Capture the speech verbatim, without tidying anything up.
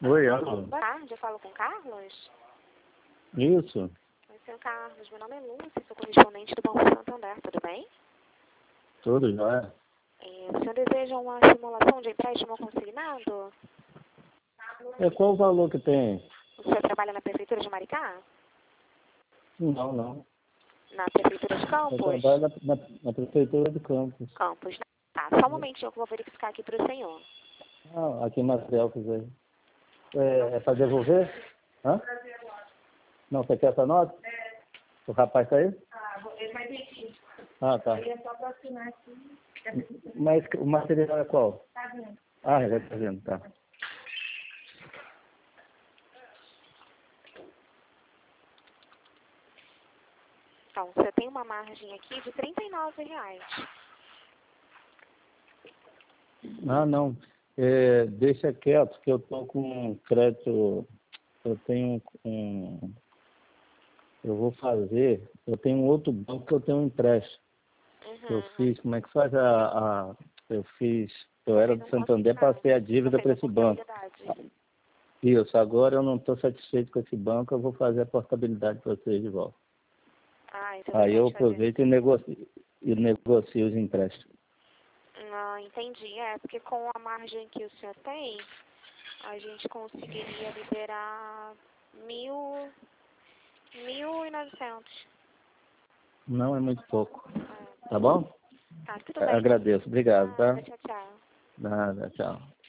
Oi, alô. Boa tarde, eu falo com o Carlos? Isso. Oi, senhor Carlos, meu nome é Lúcia, sou correspondente do Banco Santander, tudo bem? Tudo jóia. É, o senhor deseja uma simulação de empréstimo consignado? É, qual o valor que tem? O senhor trabalha na Prefeitura de Maricá? Não, não. Na Prefeitura de Eu Campos? trabalho na, na, na Prefeitura de Campos. Campos, né? Tá, só um momentinho que eu vou verificar aqui para o senhor. Ah, aqui em Matrielcos aí. É, é para devolver? Hã? Não, você quer essa nota? O rapaz tá aí? Ele vai ter aqui. Ah, tá. Aí é só para assinar aqui. Mas o material é qual? Tá vendo? Ah, ele tá vendo, tá. Então, você tem uma margem aqui de trinta e nove reais. Ah, não. É, deixa quieto, que eu tô com crédito. Eu tenho um. Eu vou fazer. Eu tenho um outro banco que eu tenho um empréstimo. Eu Uhum. fiz, como é que faz a, a eu fiz, eu era do Santander, passei a dívida para esse banco. Isso, agora eu não estou satisfeito com esse banco, eu vou fazer a portabilidade para vocês de volta. Ah, então Aí eu pode fazer. aproveito e negocio, e negocio os empréstimos. Ah, entendi. É, porque com a margem que o senhor tem, a gente conseguiria liberar mil, mil e novecentos. Não é muito pouco. Ah, Tá bom? tá, tudo bem. Agradeço, obrigado, tá? Ah, tchau, tchau. Nada, tchau.